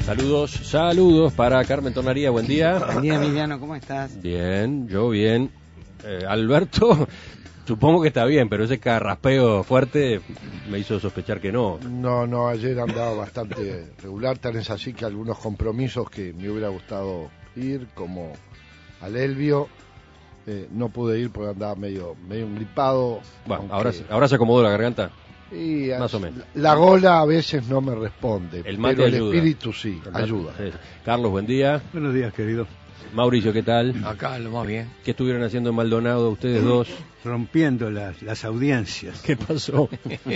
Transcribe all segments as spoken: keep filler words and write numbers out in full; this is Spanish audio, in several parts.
Saludos, saludos para Carmen Tornaría, buen día. Buen día, Emiliano, ¿cómo estás? Bien, yo bien. Eh, Alberto, supongo que está bien, pero ese carraspeo fuerte me hizo sospechar que no. No, no, ayer andaba bastante regular, tal es así que algunos compromisos que me hubiera gustado ir, como al Elvio, eh, no pude ir porque andaba medio medio gripado. Bueno, aunque... ahora, ahora se acomodó la garganta. Y más o menos. La gola a veces no me responde, el mate pero el ayuda. espíritu sí, el mate, ayuda. Sí. Carlos, buen día. Buenos días, querido. Mauricio, ¿qué tal? Acá, lo más bien. ¿Qué estuvieron haciendo en Maldonado ustedes dos? Rompiendo las, las audiencias. ¿Qué pasó?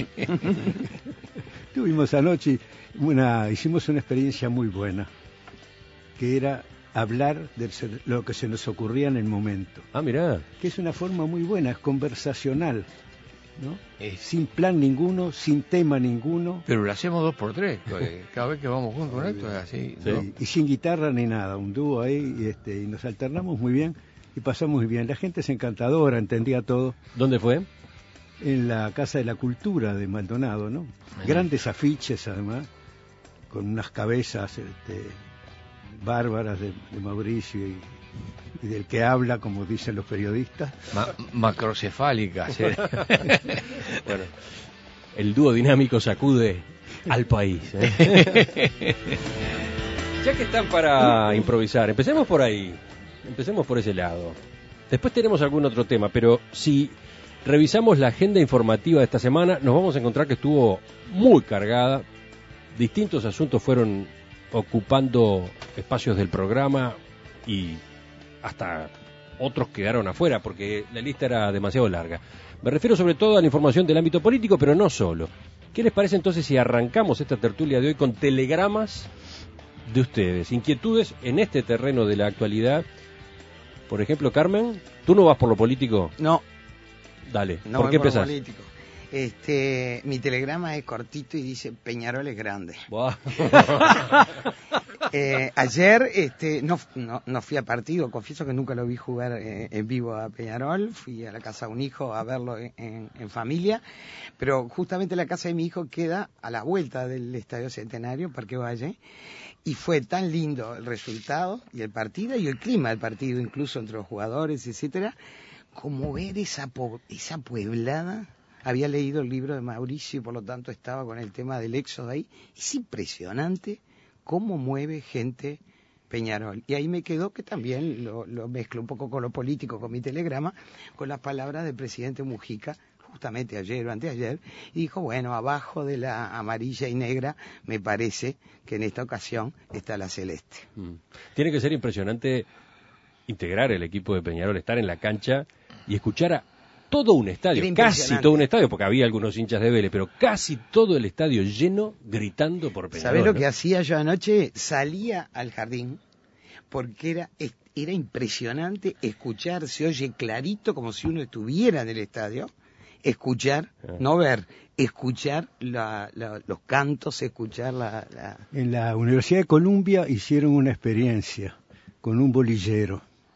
Tuvimos anoche una, hicimos una experiencia muy buena, que era hablar de lo que se nos ocurría en el momento. Ah, mirá. Que es una forma muy buena, es conversacional, ¿no? Eh. Sin plan ninguno, sin tema ninguno. Pero lo hacemos dos por tres, cada vez que vamos juntos con esto es así, sí. ¿no? Y, y sin guitarra ni nada, un dúo ahí, y, este, y nos alternamos muy bien y pasamos muy bien. La gente es encantadora, entendía todo. ¿Dónde fue? En la Casa de la Cultura de Maldonado, ¿no? Ahí. Grandes afiches, además, con unas cabezas este, bárbaras de, de Mauricio y, y del que habla, como dicen los periodistas. Ma macrocefálicas. ¿Sí? Bueno, el dúo dinámico sacude al país, ¿eh? Ya que están para improvisar, empecemos por ahí, empecemos por ese lado. Después tenemos algún otro tema, pero si revisamos la agenda informativa de esta semana, nos vamos a encontrar que estuvo muy cargada. Distintos asuntos fueron ocupando espacios del programa y hasta otros quedaron afuera porque la lista era demasiado larga. Me refiero sobre todo a la información del ámbito político, pero no solo. ¿Qué les parece entonces si arrancamos esta tertulia de hoy con telegramas de ustedes? Inquietudes en este terreno de la actualidad. Por ejemplo, Carmen, ¿tú no vas por lo político? No, Dale, no ¿por voy qué por lo empezás? político. Este, mi telegrama es cortito y dice Peñarol es grande. Buah. Eh, ayer este, no, no, no fui a partido, confieso que nunca lo vi jugar eh, en vivo a Peñarol, fui a la casa de un hijo a verlo en, en, en familia, pero justamente la casa de mi hijo queda a la vuelta del Estadio Centenario, Parque Valle, y fue tan lindo el resultado y el partido y el clima del partido, incluso entre los jugadores, etcétera, como ver esa, esa pueblada. Había leído el libro de Mauricio y por lo tanto estaba con el tema del éxodo ahí. Es impresionante cómo mueve gente Peñarol. Y ahí me quedó que también lo, lo mezclo un poco con lo político, con mi telegrama, con las palabras del presidente Mujica, justamente ayer o anteayer, y dijo, bueno, abajo de la amarilla y negra, me parece que en esta ocasión está la celeste. Mm. Tiene que ser impresionante integrar el equipo de Peñarol, estar en la cancha y escuchar a todo un estadio, casi todo un estadio, porque había algunos hinchas de Vélez, pero casi todo el estadio lleno gritando por Peñarol. ¿Sabés lo ¿no? que hacía yo anoche? Salía al jardín porque era, era impresionante escuchar, se oye clarito como si uno estuviera en el estadio, escuchar, ah. no ver, escuchar la, la, los cantos, escuchar la, la... En la Universidad de Columbia hicieron una experiencia con un bolillero.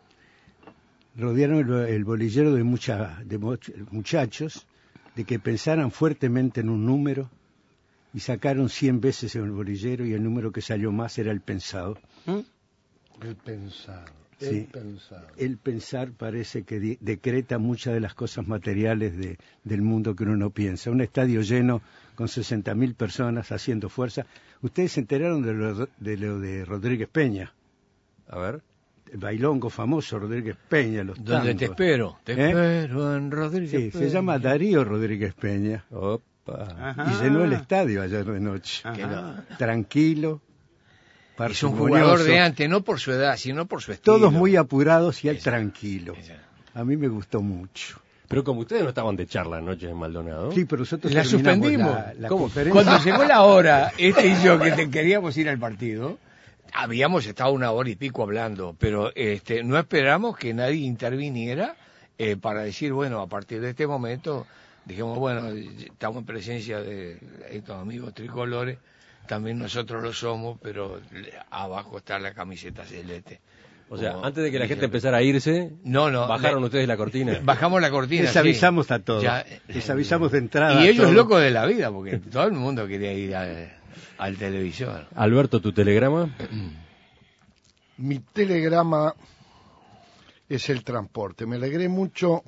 Rodearon el, el bolillero de, mucha, de muchachos de que pensaran fuertemente en un número y sacaron cien veces el bolillero y el número que salió más era el pensado. ¿Mm? El pensado, el sí, pensado. El pensar parece que de, decreta muchas de las cosas materiales de, del mundo que uno no piensa. Un estadio lleno con sesenta mil personas haciendo fuerza. Ustedes se enteraron de lo de, lo de Rodríguez Peña. A ver. El bailongo famoso Rodríguez Peña, los tangos. Donde te espero, te ¿Eh? espero en Rodríguez sí, Peña. Se llama Darío Rodríguez Peña. Opa. Ajá. Y llenó el estadio ayer de noche. Ajá. Tranquilo. Es un jugador de antes, no por su edad, sino por su estilo. Todos muy apurados y él Esa. tranquilo. Esa. A mí me gustó mucho. Pero como ustedes no estaban de charla anoche en Maldonado. Sí, pero nosotros la suspendimos. La, la ¿Cómo? Cuando llegó la hora, este y yo que te queríamos ir al partido, habíamos estado una hora y pico hablando, pero este, no esperamos que nadie interviniera eh, para decir, bueno, a partir de este momento, dijimos, bueno, estamos en presencia de estos amigos tricolores, también nosotros lo somos, pero abajo está la camiseta celeste. O sea, como antes de que la dije, gente empezara a irse, no, no, bajaron le, ustedes la cortina. Bajamos la cortina. Les sí. avisamos a todos. Ya, Les avisamos de entrada. Y ellos a locos de la vida, porque todo el mundo quería ir al, al televisor. Alberto, ¿tu telegrama? Mi telegrama es el transporte. Me alegré mucho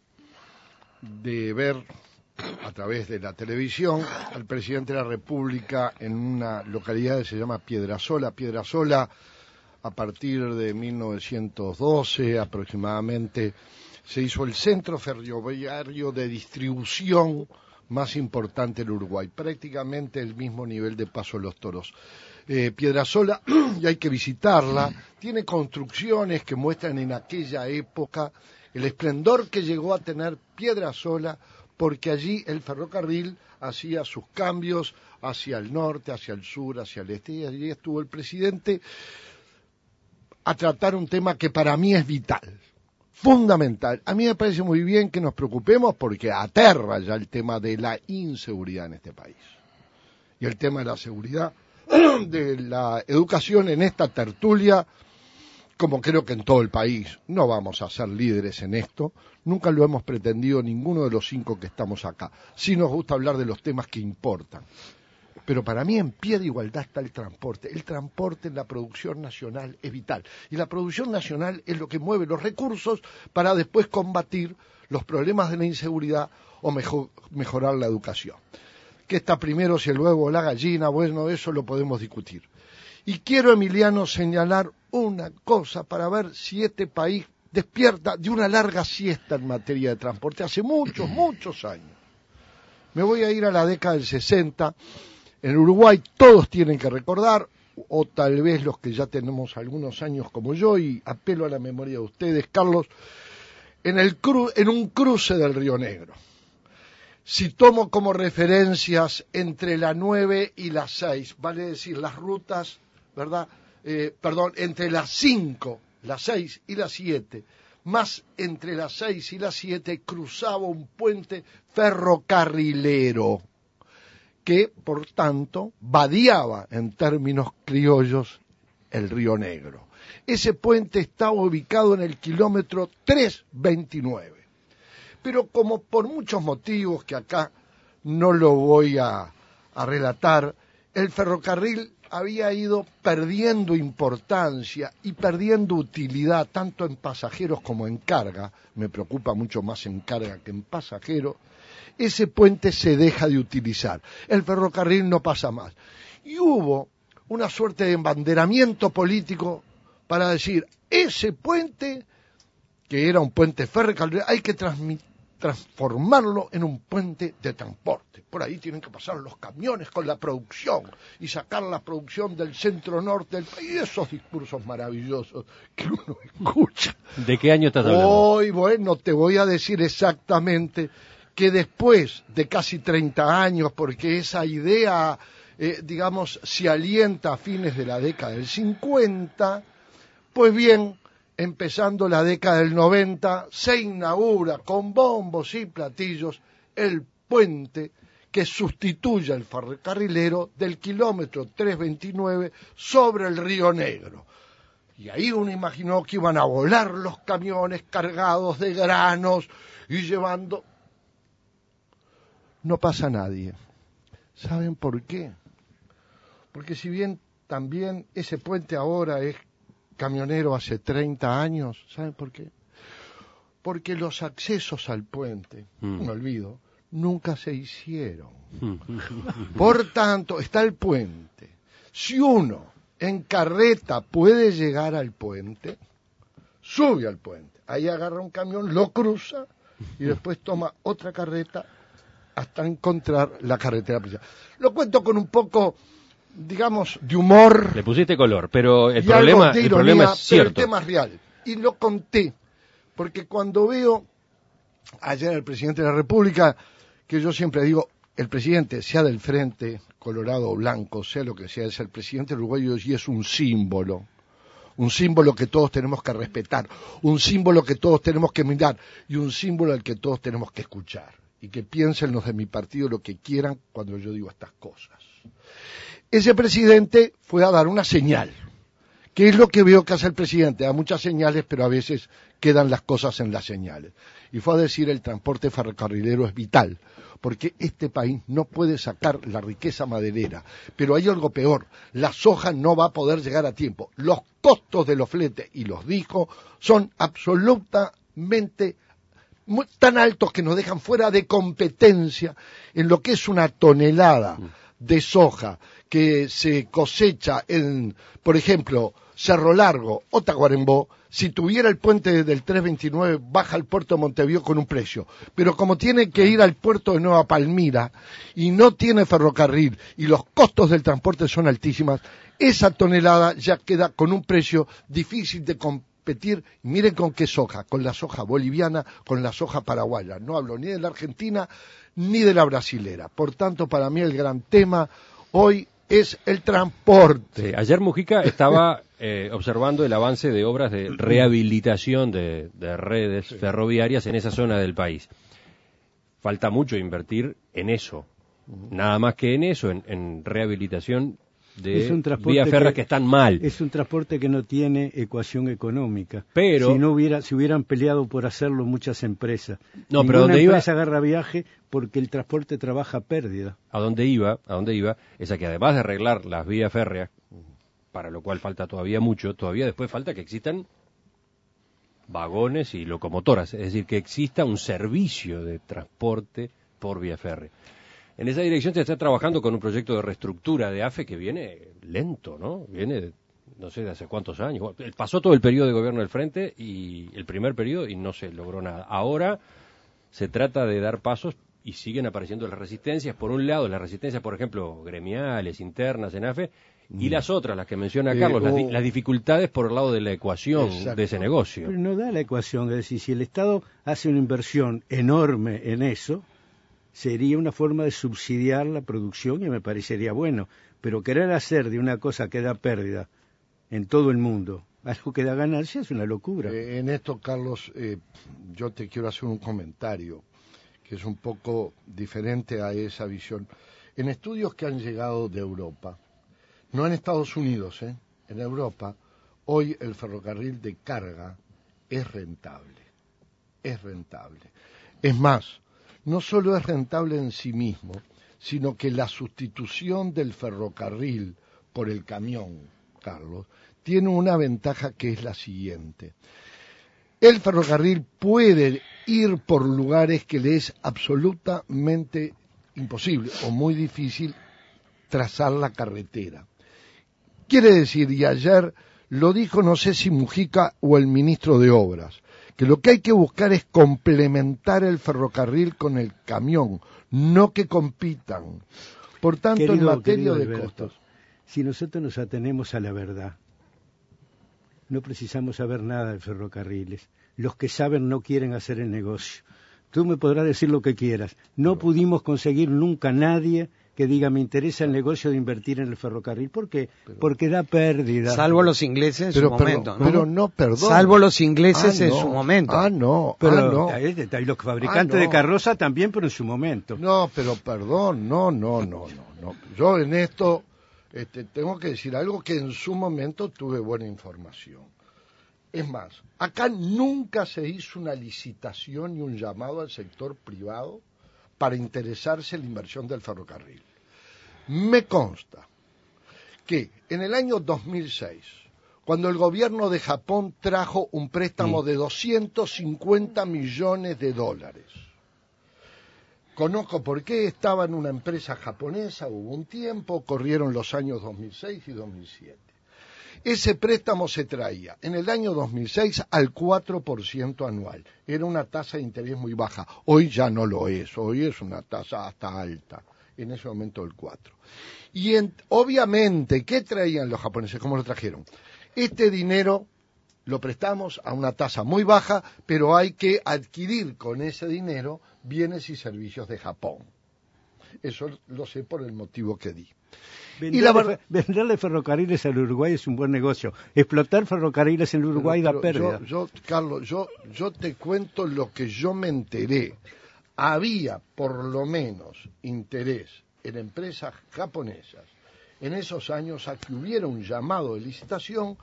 de ver a través de la televisión al presidente de la República en una localidad que se llama Piedrasola. Piedrasola, a partir de mil novecientos doce aproximadamente, se hizo el centro ferroviario de distribución más importante en Uruguay, prácticamente el mismo nivel de Paso de los Toros. Eh, Piedrasola, y hay que visitarla, tiene construcciones que muestran en aquella época el esplendor que llegó a tener Piedrasola, porque allí el ferrocarril hacía sus cambios hacia el norte, hacia el sur, hacia el este, y allí estuvo el presidente a tratar un tema que para mí es vital, fundamental. A mí me parece muy bien que nos preocupemos porque aterra ya el tema de la inseguridad en este país. Y el tema de la seguridad, de la educación en esta tertulia, como creo que en todo el país, no vamos a ser líderes en esto, nunca lo hemos pretendido ninguno de los cinco que estamos acá. Sí nos gusta hablar de los temas que importan. Pero para mí en pie de igualdad está el transporte. El transporte en la producción nacional es vital. Y la producción nacional es lo que mueve los recursos para después combatir los problemas de la inseguridad o mejor, mejorar la educación. ¿Qué está primero, si el huevo o la gallina? Bueno, eso lo podemos discutir. Y quiero, Emiliano, señalar una cosa para ver si este país despierta de una larga siesta en materia de transporte. Hace muchos, muchos años. Me voy a ir a la década del sesenta. En Uruguay todos tienen que recordar, o tal vez los que ya tenemos algunos años como yo, y apelo a la memoria de ustedes, Carlos, en, el cru- en un cruce del Río Negro. Si tomo como referencias entre la nueve y la seis, vale decir las rutas, ¿verdad? Eh, perdón, entre las cinco, la seis y la siete, más entre las seis y las siete cruzaba un puente ferrocarrilero, que, por tanto, vadeaba en términos criollos el Río Negro. Ese puente estaba ubicado en el kilómetro trescientos veintinueve. Pero como por muchos motivos que acá no lo voy a, a relatar, el ferrocarril había ido perdiendo importancia y perdiendo utilidad tanto en pasajeros como en carga. Me preocupa mucho más en carga que en pasajeros. Ese puente se deja de utilizar, el ferrocarril no pasa más. Y hubo una suerte de embanderamiento político para decir, ese puente, que era un puente ferrocarrilero, hay que transformarlo en un puente de transporte. Por ahí tienen que pasar los camiones con la producción y sacar la producción del centro norte del país. Y esos discursos maravillosos que uno escucha. ¿De qué año estás hablando? Hoy, bueno, te voy a decir exactamente que después de casi treinta años, porque esa idea, eh, digamos, se alienta a fines de la década del cincuenta, pues bien, empezando la década del noventa, se inaugura con bombos y platillos el puente que sustituye al ferrocarrilero del kilómetro trescientos veintinueve sobre el Río Negro. Y ahí uno imaginó que iban a volar los camiones cargados de granos y llevando... No pasa nadie. ¿Saben por qué? Porque si bien también ese puente ahora es camionero hace treinta años, ¿saben por qué? Porque los accesos al puente, mm. no me olvido, nunca se hicieron. Por tanto, está el puente. Si uno en carreta puede llegar al puente, sube al puente. Ahí agarra un camión, lo cruza y después toma otra carreta hasta encontrar la carretera principal. Lo cuento con un poco, digamos, de humor. Le pusiste color, pero el problema, ironía, el problema es cierto. Pero el tema es real. Y lo conté, porque cuando veo ayer al presidente de la República, que yo siempre digo, el presidente, sea del Frente, colorado o blanco, sea lo que sea, es el presidente uruguayo y es un símbolo. Un símbolo que todos tenemos que respetar, un símbolo que todos tenemos que mirar y un símbolo al que todos tenemos que escuchar. Y que piensen los de mi partido lo que quieran cuando yo digo estas cosas. Ese presidente fue a dar una señal, que es lo que veo que hace el presidente, da muchas señales, pero a veces quedan las cosas en las señales. Y fue a decir el transporte ferrocarrilero es vital, porque este país no puede sacar la riqueza maderera. Pero hay algo peor, la soja no va a poder llegar a tiempo. Los costos de los fletes, y los dijo, son absolutamente muy, tan altos que nos dejan fuera de competencia en lo que es una tonelada de soja que se cosecha en, por ejemplo, Cerro Largo o Tacuarembó. Si tuviera el puente del trescientos veintinueve, baja al puerto de Montevideo con un precio. Pero como tiene que ir al puerto de Nueva Palmira y no tiene ferrocarril y los costos del transporte son altísimos, esa tonelada ya queda con un precio difícil de competir. Miren con qué soja, con la soja boliviana, con la soja paraguaya. No hablo ni de la argentina ni de la brasilera. Por tanto, para mí el gran tema hoy es el transporte. Sí, ayer Mujica estaba eh, observando el avance de obras de rehabilitación de, de redes sí. ferroviarias en esa zona del país. Falta mucho invertir en eso, nada más que en eso, en, en rehabilitación de vías férreas que, que están mal. Es un transporte que no tiene ecuación económica. Pero si no hubiera, si hubieran peleado por hacerlo muchas empresas. No, Ninguna pero donde empresa iba, agarra viaje porque el transporte trabaja a pérdida. A donde iba, a donde iba, es a que además de arreglar las vías férreas, para lo cual falta todavía mucho, todavía después falta que existan vagones y locomotoras, es decir, que exista un servicio de transporte por vía férrea. En esa dirección se está trabajando con un proyecto de reestructura de AFE que viene lento, ¿no? Viene, no sé, de hace cuántos años. Pasó todo el periodo de gobierno del Frente, y el primer periodo, y no se logró nada. Ahora se trata de dar pasos y siguen apareciendo las resistencias. Por un lado, las resistencias, por ejemplo, gremiales, internas en AFE, y las otras, las que menciona Eh, Carlos, oh. las, di- las dificultades por el lado de la ecuación Exacto. de ese negocio. Pero no da la ecuación, es decir, si el Estado hace una inversión enorme en eso, sería una forma de subsidiar la producción y me parecería bueno. Pero querer hacer de una cosa que da pérdida en todo el mundo algo que da ganancia es una locura. Eh, en esto, Carlos, eh, yo te quiero hacer un comentario que es un poco diferente a esa visión. En estudios que han llegado de Europa, no en Estados Unidos, ¿eh? en Europa, hoy el ferrocarril de carga es rentable, es rentable. Es más, no solo es rentable en sí mismo, sino que la sustitución del ferrocarril por el camión, Carlos, tiene una ventaja que es la siguiente. El ferrocarril puede ir por lugares que le es absolutamente imposible o muy difícil trazar la carretera. Quiere decir, y ayer lo dijo, no sé si Mujica o el ministro de Obras, que lo que hay que buscar es complementar el ferrocarril con el camión, no que compitan. Por tanto, Querido, en materia querido de Alberto, costos. si nosotros nos atenemos a la verdad, no precisamos saber nada de ferrocarriles. Los que saben no quieren hacer el negocio. Tú me podrás decir lo que quieras. No, no. pudimos conseguir nunca nadie que diga me interesa el negocio de invertir en el ferrocarril. ¿Por qué? Pero, Porque da pérdida. Salvo los ingleses en pero, su pero, momento, ¿no? Pero no, perdón. Salvo los ingleses ah, en no. su momento. Ah, no, pero, ah, no. Y los fabricantes ah, no. de carroza también, pero en su momento. No, pero perdón, no, no, no, no. no. Yo en esto este, tengo que decir algo que en su momento tuve buena información. Es más, acá nunca se hizo una licitación ni un llamado al sector privado para interesarse en la inversión del ferrocarril. Me consta que en el año dos mil seis, cuando el gobierno de Japón trajo un préstamo sí. de doscientos cincuenta millones de dólares, conozco por qué, estaba en una empresa japonesa, hubo un tiempo, corrieron los años dos mil seis y dos mil siete. Ese préstamo se traía en el año dos mil seis al cuatro por ciento anual. Era una tasa de interés muy baja. Hoy ya no lo es. Hoy es una tasa hasta alta. En ese momento el cuatro. Y en, obviamente, ¿qué traían los japoneses? ¿Cómo lo trajeron? Este dinero lo prestamos a una tasa muy baja, pero hay que adquirir con ese dinero bienes y servicios de Japón. Eso lo sé por el motivo que di. Venderle, y la verdad, venderle ferrocarriles al Uruguay es un buen negocio. Explotar ferrocarriles en el Uruguay pero, da pero pérdida. Yo, yo, Carlos, yo, yo te cuento lo que yo me enteré. Había, por lo menos, interés en empresas japonesas en esos años a que hubiera un llamado de licitación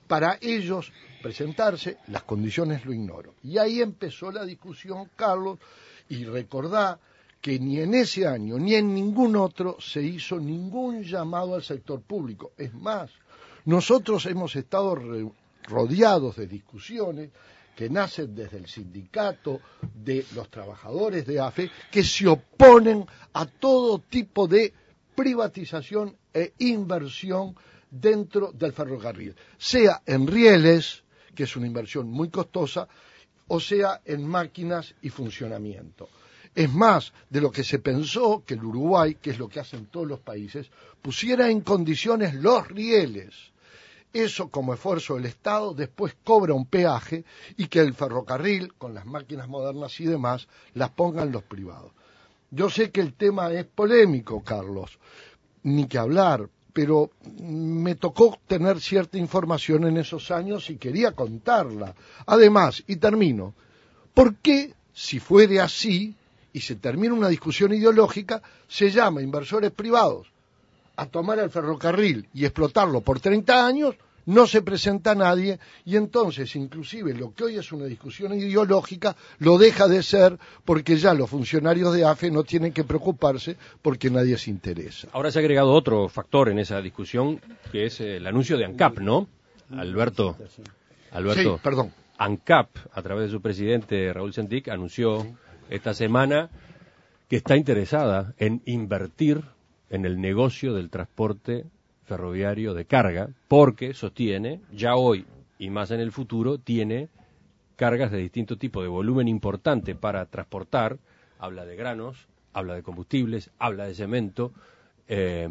para ellos presentarse, las condiciones lo ignoro. Y ahí empezó la discusión, Carlos, y recordá que ni en ese año ni en ningún otro se hizo ningún llamado al sector público. Es más, nosotros hemos estado re- rodeados de discusiones que nacen desde el sindicato, de los trabajadores de A F E, que se oponen a todo tipo de privatización e inversión dentro del ferrocarril, sea en rieles, que es una inversión muy costosa, o sea en máquinas y funcionamiento. Es más, de lo que se pensó que el Uruguay, que es lo que hacen todos los países, pusiera en condiciones los rieles. Eso como esfuerzo del Estado, después cobra un peaje y que el ferrocarril, con las máquinas modernas y demás, las pongan los privados. Yo sé que el tema es polémico, Carlos, ni que hablar, pero me tocó tener cierta información en esos años y quería contarla. Además, y termino, ¿por qué, si fuere así, y se termina una discusión ideológica, se llama inversores privados a tomar el ferrocarril y explotarlo por treinta años, no se presenta nadie, y entonces inclusive lo que hoy es una discusión ideológica lo deja de ser porque ya los funcionarios de A F E no tienen que preocuparse porque nadie se interesa. Ahora se ha agregado otro factor en esa discusión, que es el anuncio de ANCAP, ¿no? Alberto, Alberto, Sí, perdón. ANCAP, a través de su presidente Raúl Sendic, anunció esta semana que está interesada en invertir en el negocio del transporte ferroviario de carga, porque sostiene, ya hoy y más en el futuro, tiene cargas de distinto tipo, de volumen importante para transportar, habla de granos, habla de combustibles, habla de cemento, eh,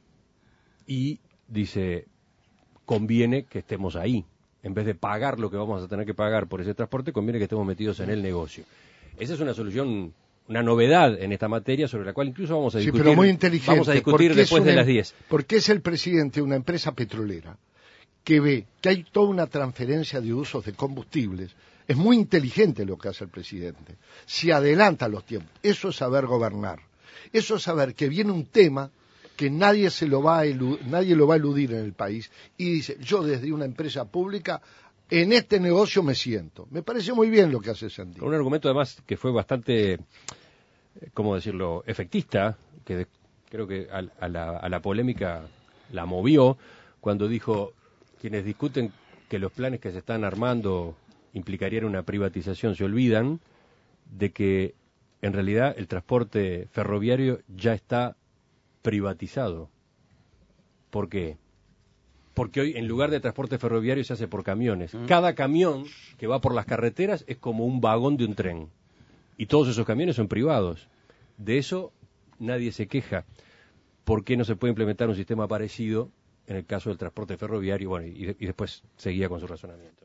y dice, conviene que estemos ahí, en vez de pagar lo que vamos a tener que pagar por ese transporte, conviene que estemos metidos en el negocio. Esa es una solución, una novedad en esta materia sobre la cual incluso vamos a discutir, sí, pero muy inteligente, vamos a discutir después de las diez. Porque es el presidente de una empresa petrolera que ve que hay toda una transferencia de usos de combustibles. Es muy inteligente lo que hace el presidente. Se adelanta los tiempos. Eso es saber gobernar. Eso es saber que viene un tema que nadie se lo va a eludir, nadie lo va a eludir en el país, y dice, yo desde una empresa pública en este negocio me siento. Me parece muy bien lo que hace Sandy. Con un argumento además que fue bastante, ¿cómo decirlo?, efectista, que de, creo que a, a, la, a la polémica la movió, cuando dijo, quienes discuten que los planes que se están armando implicarían una privatización, se olvidan de que en realidad el transporte ferroviario ya está privatizado. ¿Por qué? Porque hoy en lugar de transporte ferroviario se hace por camiones. Mm. Cada camión que va por las carreteras es como un vagón de un tren. Y todos esos camiones son privados. De eso nadie se queja. ¿Por qué no se puede implementar un sistema parecido en el caso del transporte ferroviario? Bueno, y, de, y después seguía con su razonamiento.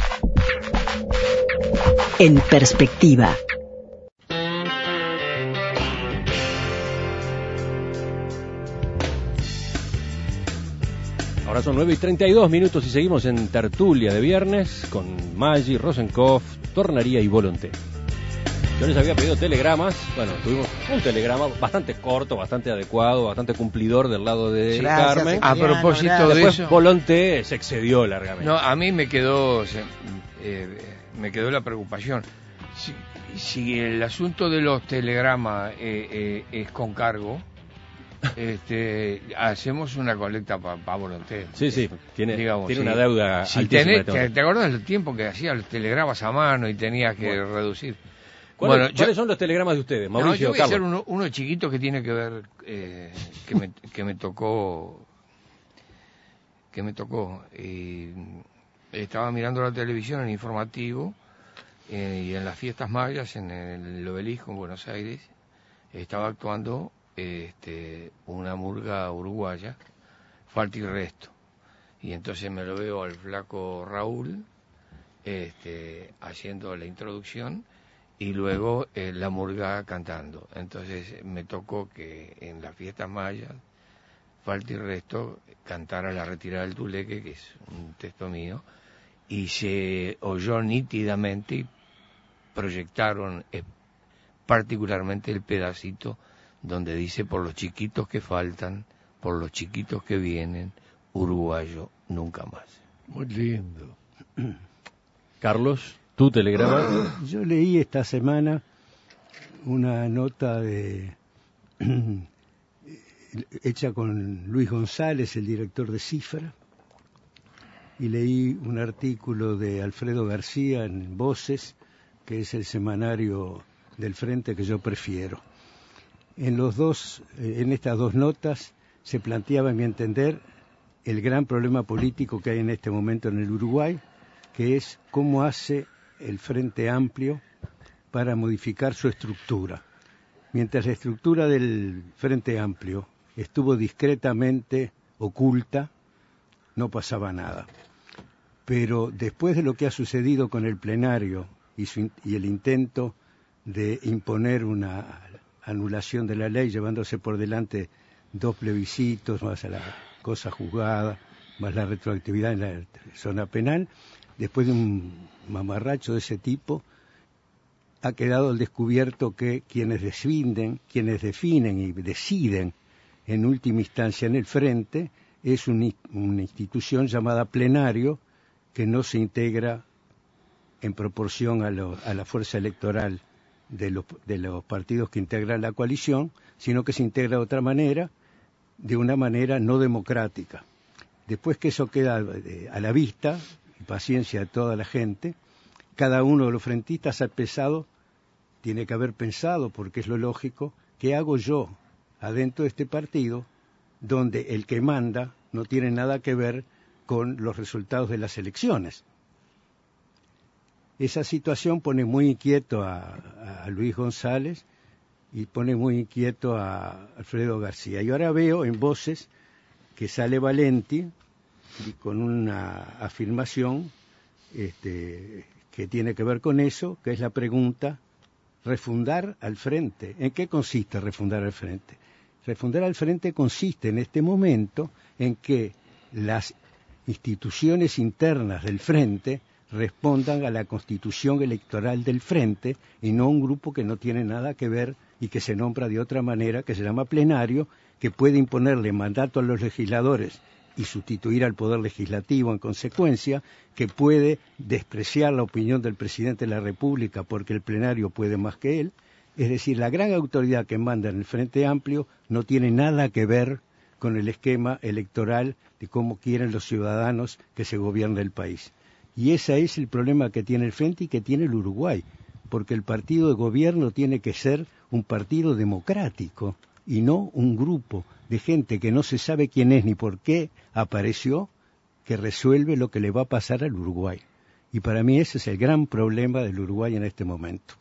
En perspectiva. Ahora son nueve y treinta y dos minutos y seguimos en tertulia de viernes con Maggi, Rosenkopf, Tornaría y Volonté. Yo les había pedido telegramas, bueno, tuvimos un telegrama bastante corto, bastante adecuado, bastante cumplidor del lado de Gracias, Carmen. A propósito gracias. de Después eso, Volonté se excedió largamente. No, a mí me quedó, eh, me quedó la preocupación. Si, si el asunto de los telegramas eh, eh, es con cargo, este, hacemos una colecta para pa Volonté. Sí, sí, tiene, digamos, tiene sí. una deuda si altísima. Tenés, te, ¿Te acordás del tiempo que hacía los telegramas a mano y tenías que bueno. reducir? ¿Cuáles, bueno, ¿cuáles yo, son los telegramas de ustedes, Mauricio? No, yo voy Carlos? a hacer uno, uno chiquito que tiene que ver, eh, que, me, que me tocó, que me tocó. Eh, estaba mirando la televisión en informativo eh, y en las fiestas mayas en el Obelisco en Buenos Aires estaba actuando este, una murga uruguaya, Falta y Resto, y entonces me lo veo al flaco Raúl este, haciendo la introducción y luego eh, la murga cantando. Entonces me tocó que en las fiestas mayas Falta y Resto cantara La Retirada del Tuleque, que es un texto mío, y se oyó nítidamente y proyectaron eh, particularmente el pedacito donde dice, por los chiquitos que faltan, por los chiquitos que vienen, uruguayo nunca más. Muy lindo. Carlos, tu telegrama. Yo leí esta semana una nota de hecha con Luis González, el director de Cifra, y leí un artículo de Alfredo García en Voces, que es el semanario del Frente que yo prefiero. En los dos, en estas dos notas se planteaba, a mi entender, el gran problema político que hay en este momento en el Uruguay, que es cómo hace el Frente Amplio para modificar su estructura. Mientras la estructura del Frente Amplio estuvo discretamente oculta, no pasaba nada. Pero después de lo que ha sucedido con el plenario y, su, y el intento de imponer una anulación de la ley, llevándose por delante dos plebiscitos, más a la cosa juzgada, más la retroactividad en la zona penal, después de un mamarracho de ese tipo, ha quedado al descubierto que quienes definen, quienes definen y deciden en última instancia en el frente es un, una institución llamada plenario que no se integra en proporción a, lo, a la fuerza electoral de los, de los partidos que integran la coalición, sino que se integra de otra manera, de una manera no democrática. Después que eso queda a la vista, y paciencia de toda la gente, cada uno de los frentistas ha pensado, tiene que haber pensado, porque es lo lógico, ¿qué hago yo adentro de este partido donde el que manda no tiene nada que ver con los resultados de las elecciones? Esa situación pone muy inquieto a, a Luis González y pone muy inquieto a Alfredo García. Y ahora veo en Voces que sale Valenti y con una afirmación este, que tiene que ver con eso, que es la pregunta, refundar al frente. ¿En qué consiste refundar al frente? Refundar al frente consiste en este momento en que las instituciones internas del frente respondan a la constitución electoral del frente y no un grupo que no tiene nada que ver y que se nombra de otra manera, que se llama plenario, que puede imponerle mandato a los legisladores y sustituir al Poder Legislativo en consecuencia, que puede despreciar la opinión del presidente de la República porque el plenario puede más que él. Es decir, la gran autoridad que manda en el Frente Amplio no tiene nada que ver con el esquema electoral de cómo quieren los ciudadanos que se gobierne el país. Y ese es el problema que tiene el Frente y que tiene el Uruguay, porque el partido de gobierno tiene que ser un partido democrático y no un grupo de gente que no se sabe quién es ni por qué apareció, que resuelve lo que le va a pasar al Uruguay. Y para mí ese es el gran problema del Uruguay en este momento.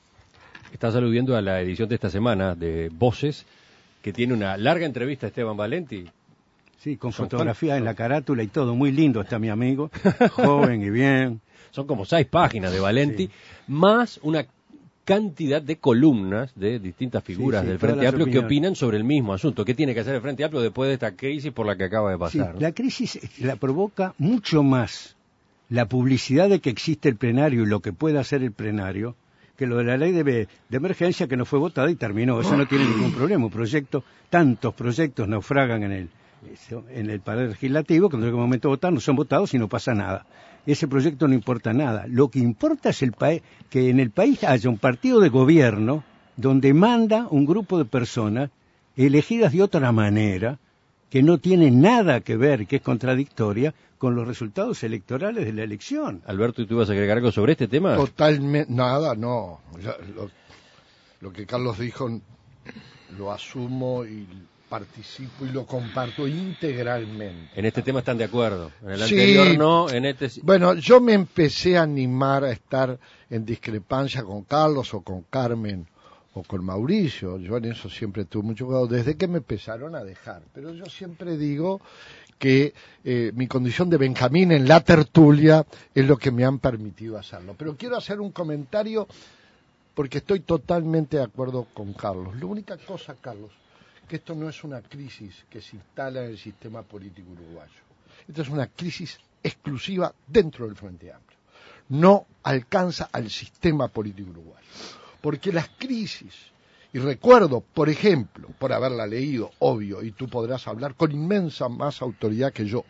Estás aludiendo a la edición de esta semana de Voces, que tiene una larga entrevista a Esteban Valenti. Sí, con Son fotografía cuántos, en la carátula y todo, muy lindo está mi amigo, joven y bien. Son como seis páginas de Valenti, Sí. más una cantidad de columnas de distintas figuras Sí, sí, del todas Frente las Amplio que opiniones. opinan sobre el mismo asunto. ¿Qué tiene que hacer el Frente Amplio después de esta crisis por la que acaba de Sí, pasar? ¿no? la crisis la provoca mucho más la publicidad de que existe el plenario y lo que puede hacer el plenario, que lo de la ley de, de emergencia que no fue votada y terminó. Eso no tiene ningún problema. Un proyecto, tantos proyectos naufragan en el en el Poder Legislativo, que en algún momento votar no son votados y no pasa nada. Ese proyecto no importa nada. Lo que importa es el pa- que en el país haya un partido de gobierno donde manda un grupo de personas elegidas de otra manera, que no tiene nada que ver, que es contradictoria, con los resultados electorales de la elección. Alberto, ¿y tú vas a agregar algo sobre este tema? Totalmente, nada, no. Ya, lo, lo que Carlos dijo lo asumo y participo y lo comparto integralmente. En este tema están de acuerdo. En el Sí. anterior no, en este sí. Bueno, yo me empecé a animar a estar en discrepancia con Carlos o con Carmen o con Mauricio. Yo en eso siempre tuve mucho cuidado, desde que me empezaron a dejar. Pero yo siempre digo que eh, mi condición de Benjamín en la tertulia es lo que me han permitido hacerlo. Pero quiero hacer un comentario porque estoy totalmente de acuerdo con Carlos. La única cosa, Carlos, que esto no es una crisis que se instala en el sistema político uruguayo. Esto es una crisis exclusiva dentro del Frente Amplio. No alcanza al sistema político uruguayo. Porque las crisis, y recuerdo, por ejemplo, por haberla leído, obvio, y tú podrás hablar con inmensa más autoridad que yo,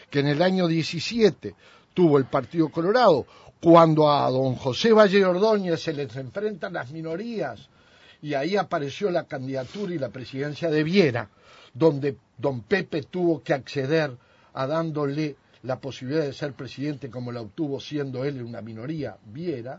que en el año diecisiete tuvo el Partido Colorado, cuando a don José Valle Ordóñez se les enfrentan las minorías, y ahí apareció la candidatura y la presidencia de Viera, donde don Pepe tuvo que acceder a dándole la posibilidad de ser presidente como la obtuvo siendo él una minoría, Viera,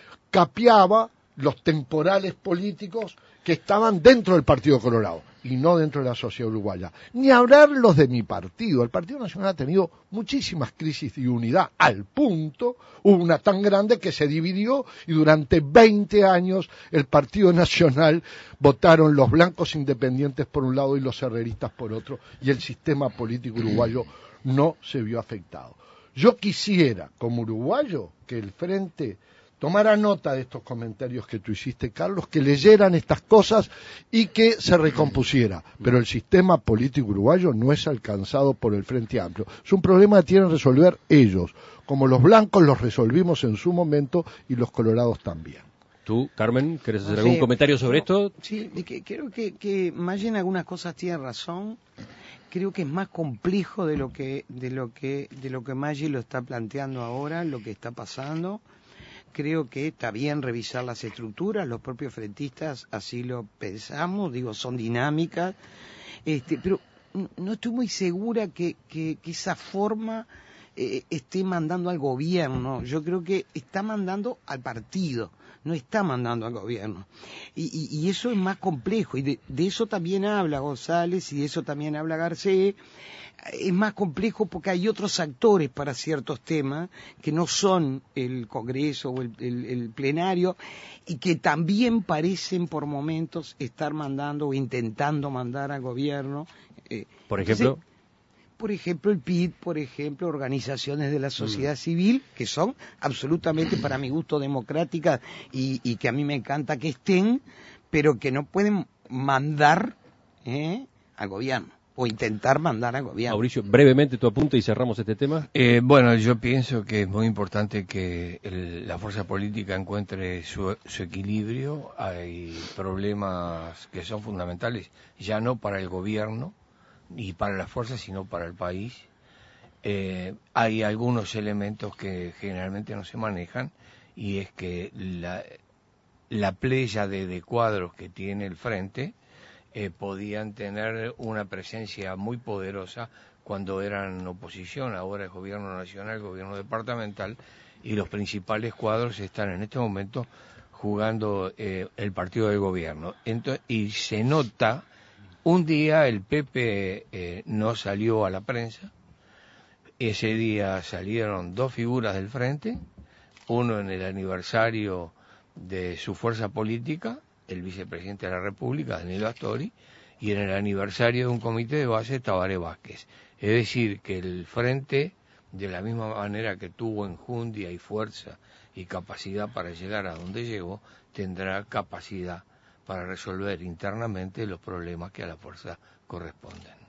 capeaba los temporales políticos que estaban dentro del Partido Colorado y no dentro de la sociedad uruguaya. Ni hablar los de mi partido. El Partido Nacional ha tenido muchísimas crisis de unidad, al punto, hubo una tan grande que se dividió y durante veinte años el Partido Nacional votaron los blancos independientes por un lado y los herreristas por otro, y el sistema político uruguayo no se vio afectado. Yo quisiera, como uruguayo, que el Frente tomara nota de estos comentarios que tú hiciste, Carlos, que leyeran estas cosas y que se recompusiera. Pero el sistema político uruguayo no es alcanzado por el Frente Amplio. Es un problema que tienen que resolver ellos, como los blancos los resolvimos en su momento y los colorados también. Tú, Carmen, ¿querés hacer No algún sé, comentario sobre no, esto? Sí, de que, creo que, que Maggi en algunas cosas tiene razón. Creo que es más complejo de lo que de lo que de lo que Maggi lo está planteando ahora, lo que está pasando. Creo que está bien revisar las estructuras, los propios frentistas así lo pensamos, digo, son dinámicas, este, pero no estoy muy segura que, que, que esa forma eh, esté mandando al gobierno. Yo creo que está mandando al partido, no está mandando al gobierno. Y, y, y eso es más complejo, y de, de eso también habla González y de eso también habla Garcés. Es más complejo porque hay otros actores para ciertos temas que no son el Congreso o el, el, el plenario y que también parecen por momentos estar mandando o intentando mandar al gobierno. Eh, Por ejemplo... Entonces, por ejemplo, el P I D, por ejemplo, organizaciones de la sociedad mm. civil, que son absolutamente, para mi gusto, democráticas y, y que a mí me encanta que estén, pero que no pueden mandar eh, al gobierno. O intentar mandar al gobierno. Mauricio, brevemente tu apunte y cerramos este tema. Eh, bueno, yo pienso que es muy importante que el, la fuerza política encuentre su, su equilibrio. Hay problemas que son fundamentales, ya no para el gobierno ni para la fuerza, sino para el país. Eh, hay algunos elementos que generalmente no se manejan, y es que la, la playa de, de cuadros que tiene el Frente Eh, podían tener una presencia muy poderosa cuando eran oposición. Ahora es gobierno nacional, gobierno departamental, y los principales cuadros están en este momento jugando eh, el partido del gobierno. Entonces, y se nota, un día el P P eh, no salió a la prensa, ese día salieron dos figuras del Frente, uno en el aniversario de su fuerza política, el vicepresidente de la República, Danilo Astori, y en el aniversario de un comité de base, Tabaré Vázquez. Es decir, que el Frente, de la misma manera que tuvo enjundia y fuerza y capacidad para llegar a donde llegó, tendrá capacidad para resolver internamente los problemas que a la fuerza corresponden.